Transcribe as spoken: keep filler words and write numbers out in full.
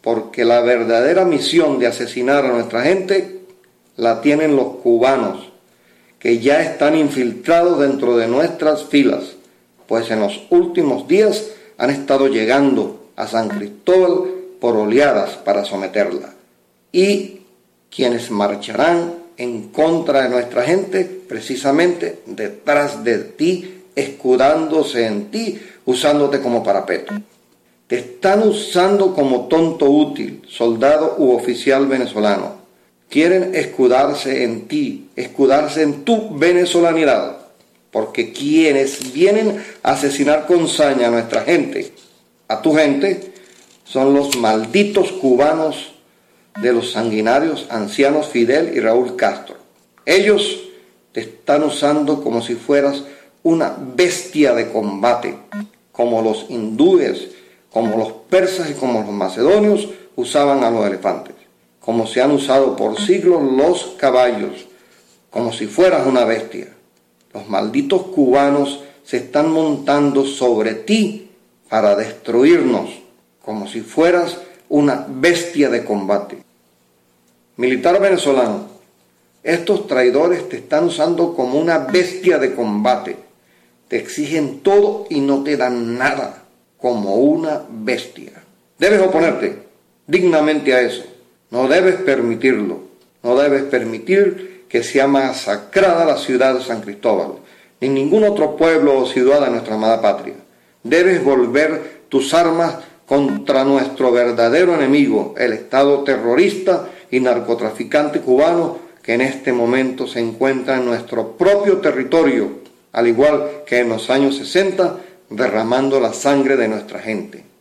porque la verdadera misión de asesinar a nuestra gente la tienen los cubanos, que ya están infiltrados dentro de nuestras filas, pues en los últimos días han estado llegando a San Cristóbal por oleadas para someterla. Y quienes marcharán en contra de nuestra gente, precisamente detrás de ti, escudándose en ti, usándote como parapeto. Te están usando como tonto útil, soldado u oficial venezolano. Quieren escudarse en ti, escudarse en tu venezolanidad, porque quienes vienen a asesinar con saña a nuestra gente, a tu gente, son los malditos cubanos de los sanguinarios ancianos Fidel y Raúl Castro. Ellos te están usando como si fueras una bestia de combate, como los hindúes, como los persas y como los macedonios usaban a los elefantes, como se han usado por siglos los caballos, como si fueras una bestia. Los malditos cubanos se están montando sobre ti para destruirnos, como si fueras una bestia de combate. Militar venezolano, estos traidores te están usando como una bestia de combate. Te exigen todo y no te dan nada, como una bestia. Debes oponerte dignamente a eso. No debes permitirlo. No debes permitir que sea masacrada la ciudad de San Cristóbal, ni ningún otro pueblo o ciudad de nuestra amada patria. Debes volver tus armas contra nuestro verdadero enemigo, el Estado terrorista y narcotraficante cubano que en este momento se encuentra en nuestro propio territorio, al igual que en los años sesenta, derramando la sangre de nuestra gente.